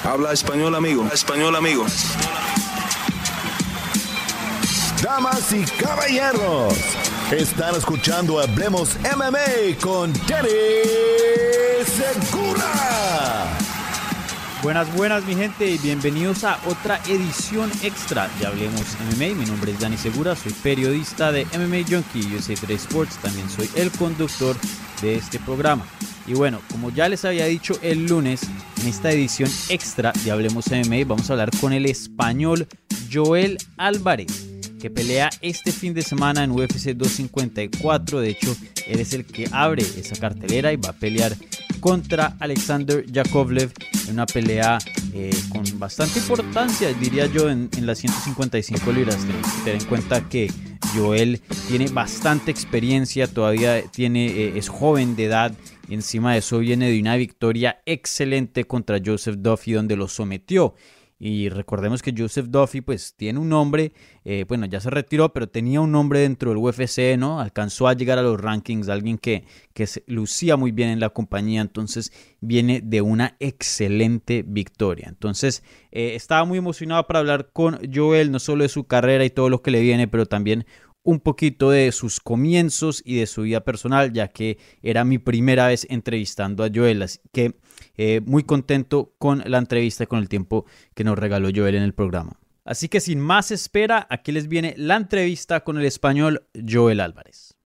Habla español, amigo. Español, amigo. Damas y caballeros, están escuchando Hablemos MMA con Danny Segura. Buenas mi gente y bienvenidos a otra edición extra de Hablemos MMA. Mi nombre es Danny Segura, soy periodista de MMA Junkie USA Today Sports, también soy el conductor de este programa. Y bueno, como ya les había dicho el lunes, en esta edición extra de Hablemos MMA vamos a hablar con el español Joel Álvarez, que pelea este fin de semana en UFC 254. De hecho, él es el que abre esa cartelera y va a pelear contra Alexander Yakovlev en una pelea con bastante importancia, diría yo, en las 155 libras. Tenemos que tener en cuenta que Joel tiene bastante experiencia, todavía es joven de edad, y encima de eso viene de una victoria excelente contra Joseph Duffy, donde lo sometió. Y recordemos que Joseph Duffy pues tiene un nombre, bueno, ya se retiró, pero tenía un nombre dentro del UFC, ¿no? Alcanzó a llegar a los rankings, alguien que se lucía muy bien en la compañía, entonces viene de una excelente victoria. Entonces estaba muy emocionado para hablar con Joel, no solo de su carrera y todo lo que le viene, pero también un poquito de sus comienzos y de su vida personal, ya que era mi primera vez entrevistando a Joel, así que muy contento con la entrevista, con el tiempo que nos regaló Joel en el programa. Así que sin más espera, aquí les viene la entrevista con el español Joel Álvarez.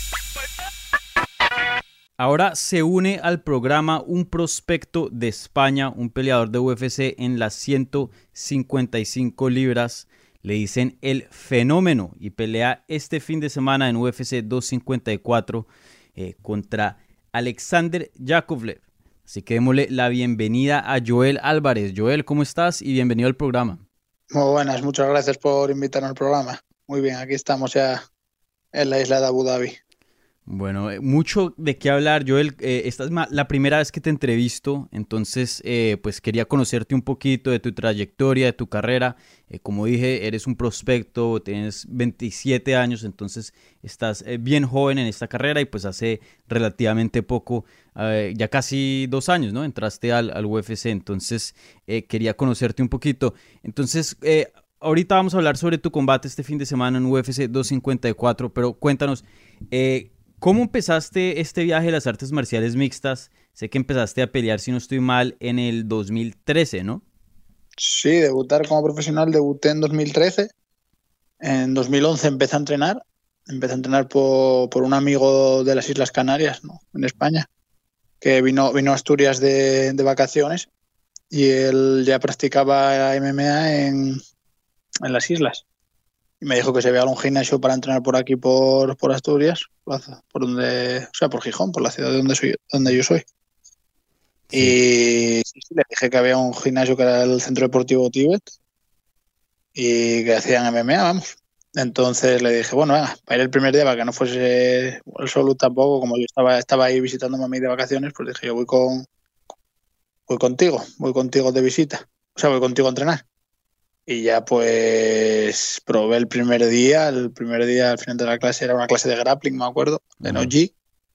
Ahora se une al programa un prospecto de España, un peleador de UFC en las 155 libras. Le dicen el fenómeno y pelea este fin de semana en UFC 254 contra Alexander Yakovlev. Así que démosle la bienvenida a Joel Álvarez. Joel, ¿cómo estás? Y bienvenido al programa. Muy buenas, muchas gracias por invitarme al programa. Muy bien, aquí estamos ya en la isla de Abu Dhabi. Bueno, mucho de qué hablar, Joel. Esta es la primera vez que te entrevisto, entonces pues quería conocerte un poquito de tu trayectoria, de tu carrera. Como dije, eres un prospecto, tienes 27 años, entonces estás bien joven en esta carrera y pues hace relativamente poco, ya casi 2 años, ¿no? Entraste al UFC, entonces quería conocerte un poquito. Entonces, ahorita vamos a hablar sobre tu combate este fin de semana en UFC 254, pero cuéntanos, ¿cómo empezaste este viaje de las artes marciales mixtas? Sé que empezaste a pelear, si no estoy mal, en el 2013, ¿no? Sí, debutar como profesional, debuté en 2013. En 2011 empecé a entrenar. Empecé a entrenar por un amigo de las Islas Canarias, ¿no? En España, que vino a Asturias de vacaciones y él ya practicaba MMA en las islas. Y me dijo que se había un gimnasio para entrenar por aquí, por Asturias, por donde, o sea, por Gijón, por la ciudad donde yo soy. Sí. Y sí, le dije que había un gimnasio que era el Centro Deportivo Tíbet y que hacían MMA, vamos. Entonces le dije, bueno, venga, para ir el primer día, para que no fuese el solo tampoco, como yo estaba ahí visitándome a mí de vacaciones, pues dije, yo voy contigo de visita, o sea, voy contigo a entrenar. Y ya pues probé el primer día al final de la clase era una clase de grappling, me acuerdo, de no-gi.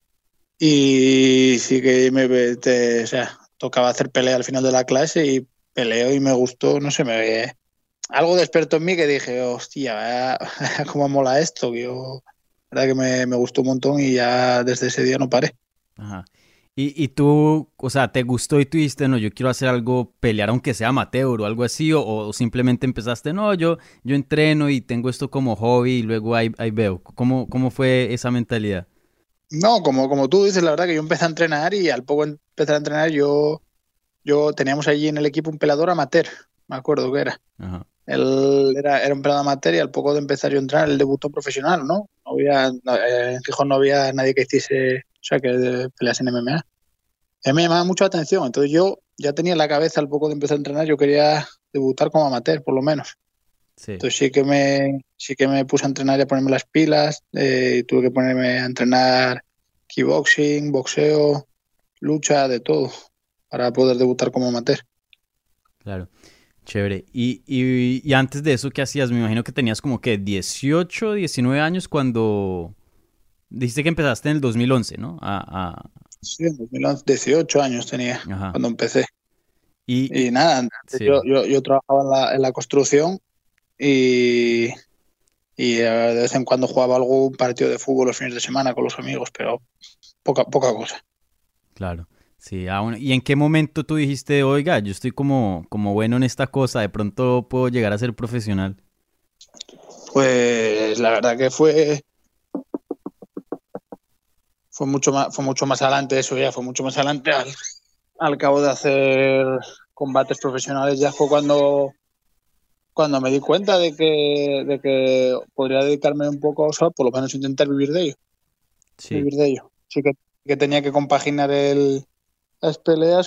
Y sí que o sea, tocaba hacer pelea al final de la clase y peleo y me gustó, no sé, algo despertó en mí que dije, hostia, cómo mola esto, que la verdad que me gustó un montón y ya desde ese día no paré. Ajá. Y tú, o sea, ¿te gustó y tú dijiste, no, yo quiero hacer algo, pelear aunque sea amateur o algo así? ¿O simplemente empezaste, no, yo entreno y tengo esto como hobby y luego ahí veo? ¿Cómo fue esa mentalidad? No, como tú dices, la verdad que yo empecé a entrenar y al poco empezar a entrenar yo teníamos allí en el equipo un peleador amateur, me acuerdo que era. Ajá. Él era un peleador amateur y al poco de empezar yo a entrenar, él debutó profesional, ¿no? En Gijón no había nadie que hiciese, o sea, que pelease en MMA. A mí me llamaba mucho la atención, entonces yo ya tenía en la cabeza al poco de empezar a entrenar, yo quería debutar como amateur, por lo menos. Sí. Entonces sí que me puse a entrenar y a ponerme las pilas, tuve que ponerme a entrenar kickboxing, boxeo, lucha, de todo, para poder debutar como amateur. Claro, chévere. Y antes de eso, ¿qué hacías? Me imagino que tenías como que 18, 19 años cuando dijiste que empezaste en el 2011, ¿no? Sí, en 2011, 18 años tenía. Ajá. Cuando empecé. Y Y nada, antes sí, yo trabajaba en la construcción y, de vez en cuando jugaba algún partido de fútbol los fines de semana con los amigos, pero poca cosa. claro. Sí, bueno. ¿Y en qué momento tú dijiste, oiga, yo estoy como bueno en esta cosa, de pronto puedo llegar a ser profesional? Pues la verdad que fue mucho más adelante eso ya, fue mucho más adelante al cabo de hacer combates profesionales, ya fue cuando me di cuenta de que podría dedicarme un poco, o sea, por lo menos intentar vivir de ello, Sí. vivir de ello. Sí que tenía que compaginar las peleas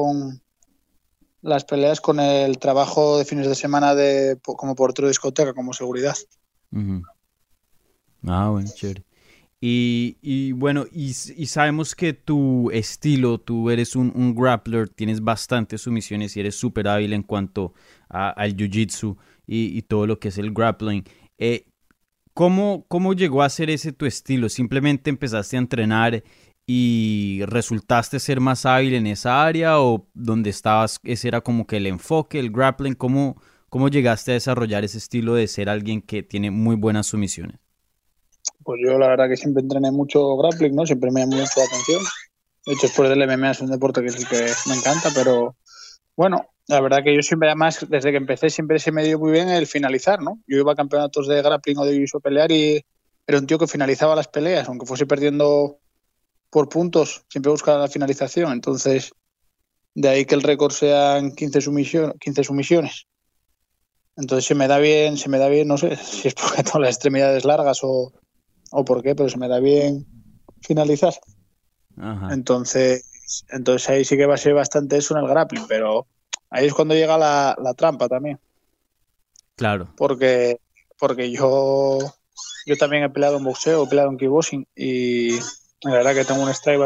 con el trabajo de fines de semana como portero de discoteca, como seguridad. Ujú. Bueno, chévere. Y bueno, y sabemos que tu estilo, tú eres un grappler, tienes bastantes sumisiones y eres súper hábil en cuanto al jiu-jitsu y todo lo que es el grappling. ¿Cómo llegó a ser ese tu estilo? ¿Simplemente empezaste a entrenar y resultaste ser más hábil en esa área o donde estabas, ese era como que el enfoque, el grappling? ¿Cómo llegaste a desarrollar ese estilo de ser alguien que tiene muy buenas sumisiones? Pues yo la verdad que siempre entrené mucho grappling, ¿no? Siempre me llamó mucho la atención. De hecho, después del MMA es un deporte que es el que me encanta, pero bueno, la verdad que yo siempre, además, desde que empecé, siempre se me dio muy bien el finalizar, ¿no? Yo iba a campeonatos de grappling o de jiu pelear y era un tío que finalizaba las peleas, aunque fuese perdiendo por puntos, siempre buscaba la finalización. Entonces, de ahí que el récord sean 15 sumisiones. Entonces se me da bien, no sé si es porque tengo las extremidades largas o por qué, pero se me da bien finalizar. Ajá, Entonces ahí sí que va a ser bastante eso en el grappling, pero ahí es cuando llega la trampa también, claro. porque, porque yo también he peleado en boxeo, he peleado en kickboxing y la verdad que tengo un strike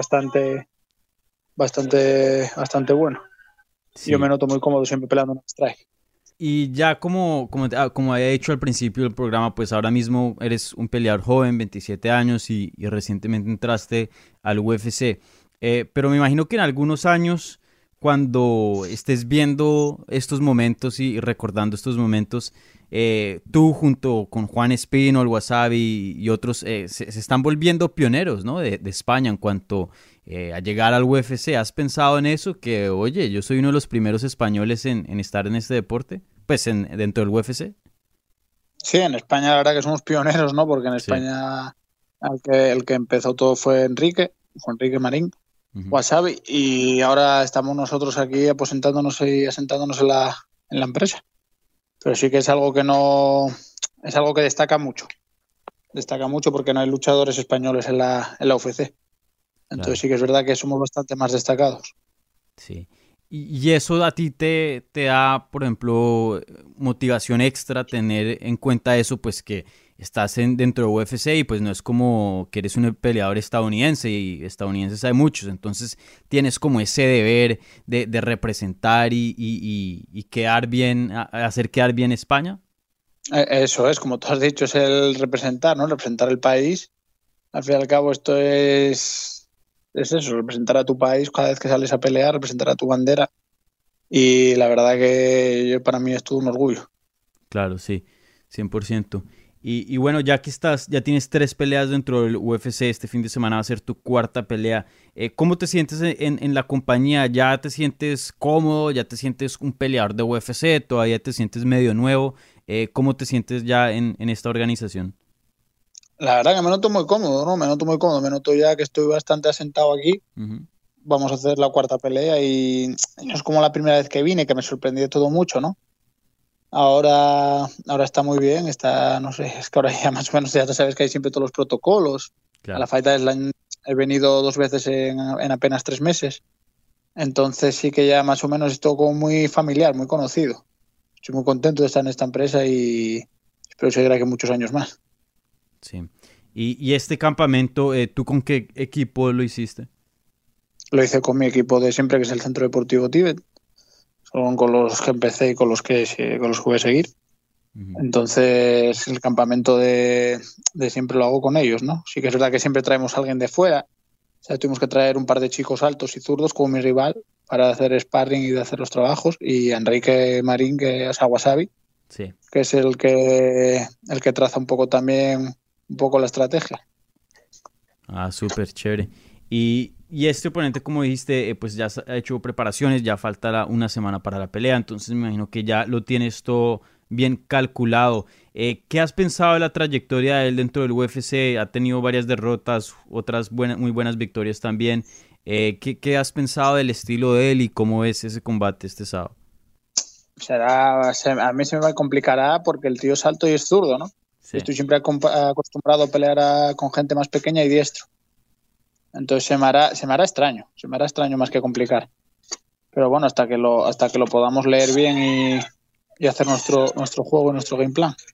bastante bueno. Yo me Sí. noto muy cómodo siempre peleando en un strike. Y ya como había dicho al principio del programa, pues ahora mismo eres un peleador joven, 27 años y recientemente entraste al UFC. Pero me imagino que en algunos años, cuando estés viendo estos momentos y recordando estos momentos, tú junto con Juan Espino, el Wasabi y otros se están volviendo pioneros, ¿no? de España en cuanto a llegar al UFC. ¿Has pensado en eso? Que, oye, yo soy uno de los primeros españoles en estar en este deporte, pues dentro del UFC. Sí, en España la verdad que somos pioneros, ¿no? Porque en Sí. España el que empezó todo fue Juan Enrique Marín, Ujú. Wasabi, y ahora estamos nosotros aquí aposentándonos y asentándonos en la empresa. Pero sí que es algo que no, es algo que destaca mucho porque no hay luchadores españoles en la UFC. Entonces Claro, sí que es verdad que somos bastante más destacados. sí. Y eso a ti te da, por ejemplo, motivación extra tener en cuenta eso, pues que estás dentro de UFC y pues no es como que eres un peleador estadounidense y estadounidenses hay muchos, entonces tienes como ese deber de representar y quedar bien, hacer quedar bien España. Eso es, como tú has dicho, es el representar, ¿no? Representar el país. Al fin y al cabo esto es eso, representar a tu país cada vez que sales a pelear, representar a tu bandera. Y la verdad que para mí es todo un orgullo. Claro, sí, 100%. Y bueno, ya que estás, ya tienes 3 peleas dentro del UFC, este fin de semana va a ser tu cuarta pelea. ¿Cómo te sientes en la compañía? ¿Ya te sientes cómodo? ¿Ya te sientes un peleador de UFC? ¿Todavía te sientes medio nuevo? ¿Cómo te sientes ya en esta organización? La verdad que me noto muy cómodo, ¿no? Me noto muy cómodo, me noto ya que estoy bastante asentado aquí. Ujú. Vamos a hacer la cuarta pelea y no es como la primera vez que vine, que me sorprendió todo mucho, ¿no? Ahora está muy bien, está, no sé, es que ahora ya más o menos ya sabes que hay siempre todos los protocolos. A la Claro. Fight Island he venido 2 veces en apenas 3 meses. Entonces sí que ya más o menos es todo como muy familiar, muy conocido. Estoy muy contento de estar en esta empresa y espero seguir aquí muchos años más. Sí. Y este campamento, ¿tú con qué equipo lo hiciste? Lo hice con mi equipo de siempre, que es el Centro Deportivo Tíbet. Son con los que empecé y con los que voy a seguir. Ujú. Entonces, el campamento de siempre lo hago con ellos, ¿no? Sí que es verdad que siempre traemos a alguien de fuera. O sea, tuvimos que traer un par de chicos altos y zurdos como mi rival para hacer sparring y de hacer los trabajos, y Enrique Marín, que es a Wasabi, Sí. que es el que traza un poco también la estrategia. Súper chévere. Y este oponente, como dijiste, pues ya ha hecho preparaciones, ya faltará una semana para la pelea, entonces me imagino que ya lo tienes todo bien calculado. ¿Qué has pensado de la trayectoria de él dentro del UFC? Ha tenido varias derrotas, otras muy buenas victorias también. ¿Qué has pensado del estilo de él y cómo ves ese combate este sábado? A mí se me complicará porque el tío es alto y es zurdo, ¿no? Sí. Estoy siempre acostumbrado a pelear con gente más pequeña y diestro. Entonces se me hará extraño más que complicar. Pero bueno, hasta que lo podamos leer bien y hacer nuestro juego y nuestro game plan.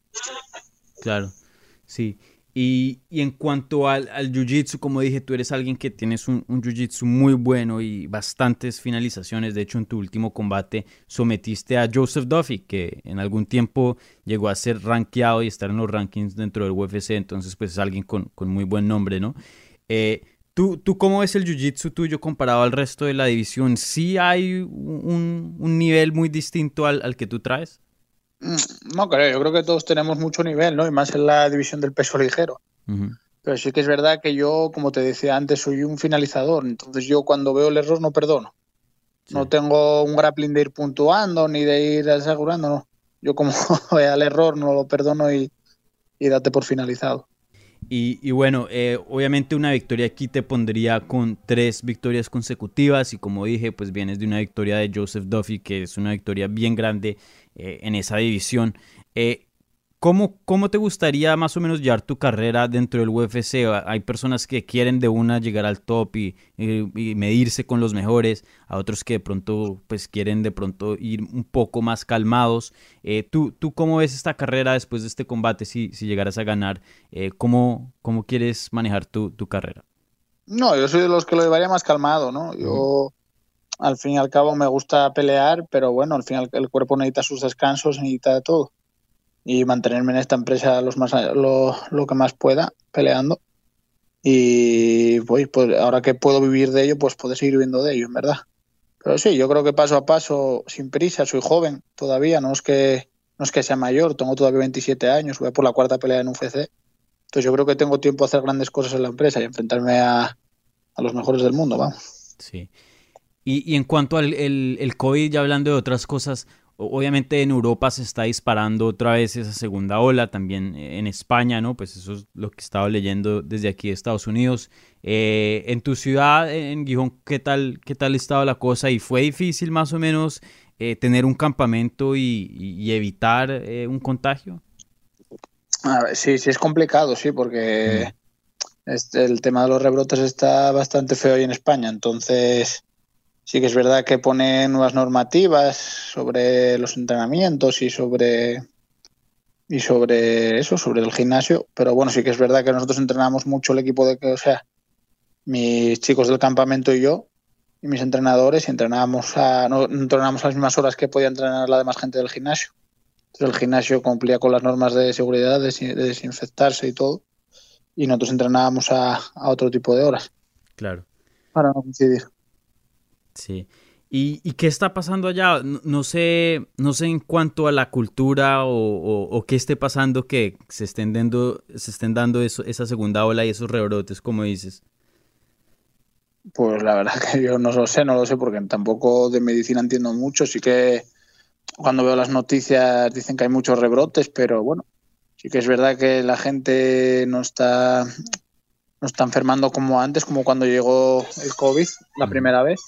Claro, sí. Y en cuanto al jiu-jitsu, como dije, tú eres alguien que tienes un jiu-jitsu muy bueno y bastantes finalizaciones. De hecho, en tu último combate sometiste a Joseph Duffy, que en algún tiempo llegó a ser rankeado y estar en los rankings dentro del UFC. Entonces, pues es alguien con muy buen nombre, ¿no? ¿Tú cómo ves el jiu-jitsu tuyo comparado al resto de la división? ¿Sí hay un nivel muy distinto al que tú traes? No creo, yo creo que todos tenemos mucho nivel, ¿no? Y más en la división del peso ligero. Uh-huh. Pero sí que es verdad que yo, como te decía antes, soy un finalizador. Entonces yo cuando veo el error no perdono. Sí. No tengo un grappling de ir puntuando ni de ir asegurando, no. Yo como vea el error no lo perdono y date por finalizado. Y bueno, obviamente una victoria aquí te pondría con 3 victorias consecutivas y como dije, pues vienes de una victoria de Joseph Duffy, que es una victoria bien grande en esa división. ¿Cómo te gustaría más o menos llevar tu carrera dentro del UFC? Hay personas que quieren de una llegar al top y medirse con los mejores, a otros que de pronto pues quieren de pronto ir un poco más calmados. ¿Tú cómo ves esta carrera después de este combate si llegaras a ganar? ¿Cómo quieres manejar tu carrera? No, yo soy de los que lo llevaría más calmado, ¿no? Yo al fin y al cabo me gusta pelear, pero bueno, al final el cuerpo necesita sus descansos, necesita de todo. Y mantenerme en esta empresa lo que más pueda, peleando. Y pues ahora que puedo vivir de ello, pues puedo seguir viviendo de ello, en verdad. Pero sí, yo creo que paso a paso, sin prisa, soy joven todavía, no es que sea mayor, tengo todavía 27 años, voy a por la 4ª pelea en UFC. Entonces yo creo que tengo tiempo a hacer grandes cosas en la empresa y enfrentarme a los mejores del mundo, vamos. Sí. Y en cuanto al el COVID, ya hablando de otras cosas, obviamente en Europa se está disparando otra vez esa segunda ola, también en España, ¿no? Pues eso es lo que estaba leyendo desde aquí de Estados Unidos. En tu ciudad, en Gijón, ¿qué tal estaba la cosa? ¿Y fue difícil más o menos tener un campamento y evitar un contagio? A ver, sí, es complicado, sí, porque el tema de los rebrotes está bastante feo ahí en España, entonces sí que es verdad que pone nuevas normativas sobre los entrenamientos y sobre el gimnasio, pero bueno, sí que es verdad que nosotros entrenamos mucho el equipo mis chicos del campamento y yo, y mis entrenadores, y no entrenamos a las mismas horas que podía entrenar la demás gente del gimnasio. Entonces el gimnasio cumplía con las normas de seguridad, de desinfectarse y todo, y nosotros entrenábamos a otro tipo de horas. Claro. Para no coincidir. Sí. ¿Y qué está pasando allá? No sé en cuanto a la cultura o qué esté pasando que se estén dando esa segunda ola y esos rebrotes, como dices. Pues la verdad que yo no lo sé porque tampoco de medicina entiendo mucho. Sí que cuando veo las noticias dicen que hay muchos rebrotes, pero bueno, sí que es verdad que la gente no está enfermando como antes, como cuando llegó el COVID la primera vez.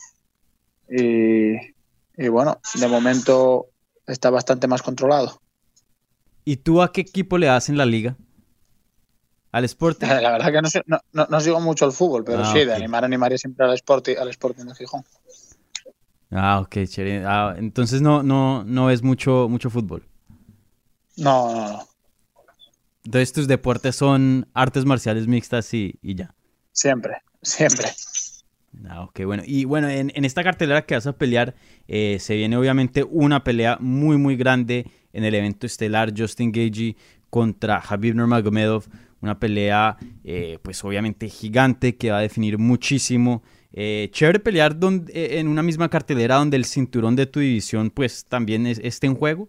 Y bueno, de momento está bastante más controlado. ¿Y tú a qué equipo le das en la liga? ¿Al Sporting? La verdad que no sigo mucho el fútbol, pero sí, okay. De animaría siempre al Sporting de Gijón. Ok, chévere. Entonces no es mucho fútbol. No. Entonces tus deportes son artes marciales mixtas y ya. Siempre. Ok, bueno. Y bueno, en esta cartelera que vas a pelear, se viene obviamente una pelea muy, muy grande en el evento estelar, Justin Gaethje contra Khabib Nurmagomedov. Una pelea, pues obviamente gigante, que va a definir muchísimo Chévere pelear en una misma cartelera donde el cinturón de tu división pues también esté en juego.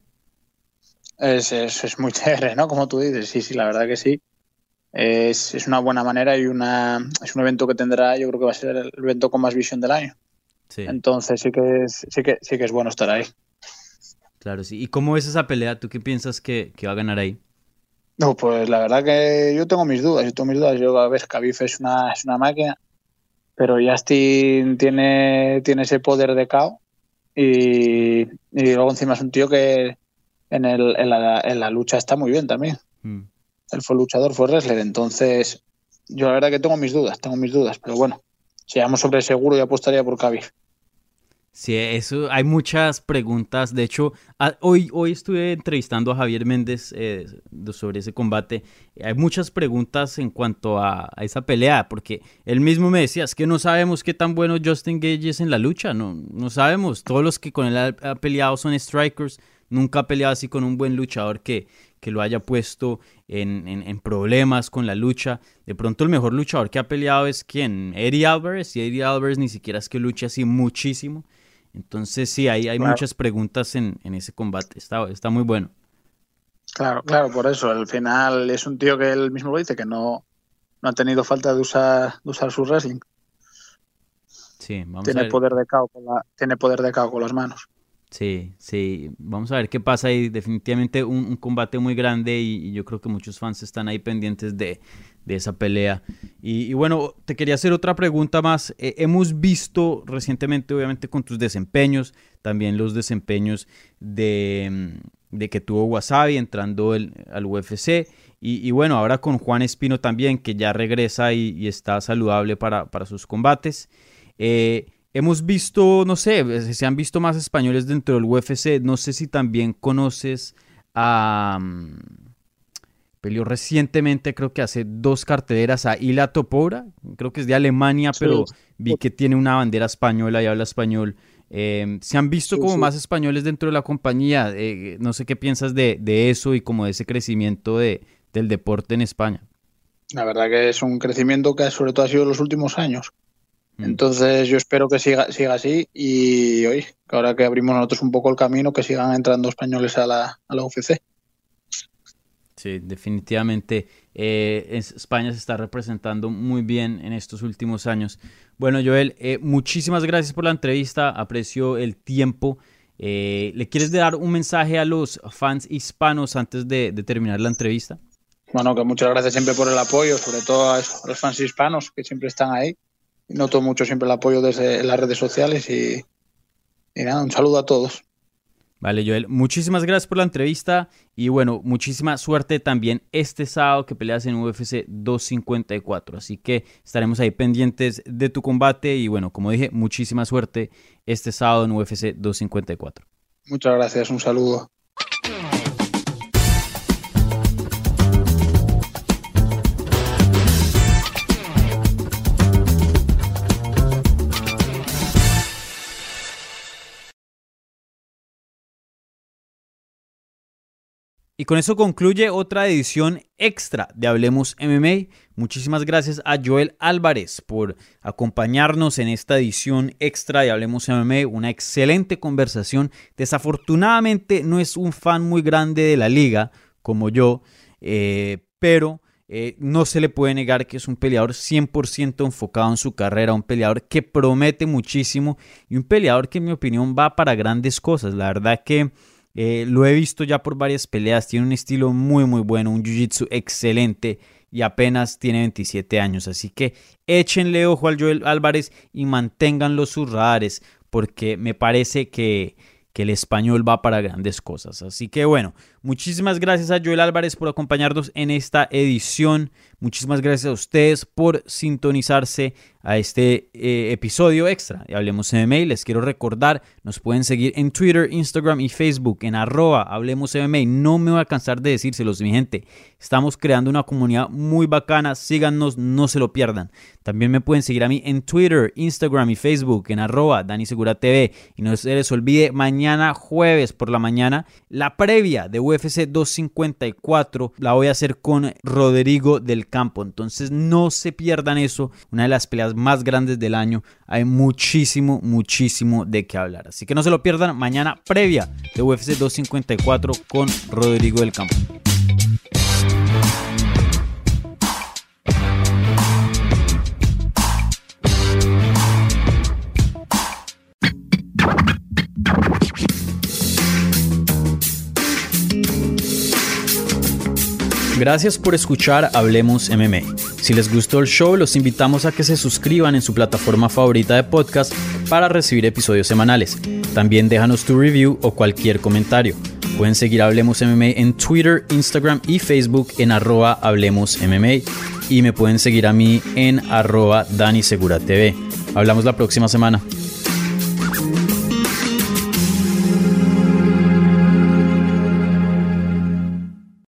Es muy chévere, ¿no? Como tú dices, sí, la verdad que sí. Es una buena manera y es un evento que tendrá, yo creo que va a ser el evento con más visión del año. Sí. Entonces sí que es bueno estar ahí. Claro, sí. ¿Y cómo ves esa pelea? ¿Tú qué piensas que va a ganar ahí? No, pues la verdad que yo tengo mis dudas. Yo, a ver, Khabib es una máquina, pero Justin tiene ese poder de KO y luego encima es un tío que en la lucha está muy bien también. Él fue luchador, fue wrestler, entonces yo la verdad que tengo mis dudas, pero bueno, si vamos sobre seguro yo apostaría por Khabib. Sí, eso, hay muchas preguntas. De hecho, hoy estuve entrevistando a Javier Méndez sobre ese combate. Hay muchas preguntas en cuanto a esa pelea, porque él mismo me decía, es que no sabemos qué tan bueno Justin Gaethje es en la lucha, no sabemos. Todos los que con él ha peleado son strikers, nunca ha peleado así con un buen luchador que lo haya puesto en problemas con la lucha. De pronto el mejor luchador que ha peleado es ¿quién? Eddie Alvarez, y Eddie Alvarez ni siquiera es que luche así muchísimo. Entonces sí, hay claro, muchas preguntas en ese combate, está muy bueno. Claro, por eso, al final es un tío que él mismo lo dice, que no ha tenido falta de usar su wrestling. Sí, tiene a ver. Tiene poder de KO con las manos. Sí, vamos a ver qué pasa ahí. Definitivamente un combate muy grande y yo creo que muchos fans están ahí pendientes de esa pelea. Y bueno, te quería hacer otra pregunta más. Hemos visto recientemente, obviamente, con tus desempeños, también los desempeños de que tuvo Wasabi entrando al UFC. Y bueno, ahora con Juan Espino también, que ya regresa y está saludable para sus combates. Hemos visto, no sé, se han visto más españoles dentro del UFC. No sé si también conoces a... peleó recientemente, creo que hace 2 carteleras, a Ila Topoura. Creo que es de Alemania, sí, pero vi que tiene una bandera española y habla español. Se han visto como más españoles dentro de la compañía. No sé qué piensas de eso y como de ese crecimiento del deporte en España. La verdad que es un crecimiento que sobre todo ha sido en los últimos años. Entonces yo espero que siga así y hoy, que ahora que abrimos nosotros un poco el camino, que sigan entrando españoles a la UFC. Sí, definitivamente España se está representando muy bien en estos últimos años. Bueno, Joel, muchísimas gracias por la entrevista, aprecio el tiempo. ¿Le quieres dar un mensaje a los fans hispanos antes de terminar la entrevista? Bueno, que muchas gracias siempre por el apoyo, sobre todo a los fans hispanos que siempre están ahí. Noto mucho siempre el apoyo desde las redes sociales y nada, un saludo a todos. Vale, Joel, muchísimas gracias por la entrevista y bueno, muchísima suerte también este sábado que peleas en UFC 254, así que estaremos ahí pendientes de tu combate y bueno, como dije, muchísima suerte este sábado en UFC 254. Muchas gracias, un saludo. Y con eso concluye otra edición extra de Hablemos MMA. Muchísimas gracias a Joel Álvarez por acompañarnos en esta edición extra de Hablemos MMA. Una excelente conversación. Desafortunadamente no es un fan muy grande de la liga como yo, pero no se le puede negar que es un peleador 100% enfocado en su carrera, un peleador que promete muchísimo y un peleador que en mi opinión va para grandes cosas. La verdad que lo he visto ya por varias peleas, tiene un estilo muy bueno, un jiu-jitsu excelente y apenas tiene 27 años, así que échenle ojo al Joel Álvarez y manténganlo sus radares porque me parece que el español va para grandes cosas. Así que bueno, muchísimas gracias a Joel Álvarez por acompañarnos en esta edición. Muchísimas gracias a ustedes por sintonizarse a este episodio extra de Hablemos MMA. Les quiero recordar, nos pueden seguir en Twitter, Instagram y Facebook en @Hablemos MMA. No me voy a cansar de decírselos, mi gente. Estamos creando una comunidad muy bacana. Síganos, no se lo pierdan. También me pueden seguir a mí en Twitter, Instagram y Facebook en @DaniSeguraTV. Y no se les olvide, mañana jueves por la mañana, la previa de UFC 254 la voy a hacer con Rodrigo del campo. Entonces no se pierdan eso, una de las peleas más grandes del año. Hay muchísimo de qué hablar. Así que no se lo pierdan, mañana previa de UFC 254 con Rodrigo del Campo. Gracias por escuchar Hablemos MMA. Si les gustó el show, los invitamos a que se suscriban en su plataforma favorita de podcast para recibir episodios semanales. También déjanos tu review o cualquier comentario. Pueden seguir Hablemos MMA en Twitter, Instagram y Facebook en @HablemosMMA y me pueden seguir a mí en @DaniSeguraTV. Hablamos la próxima semana.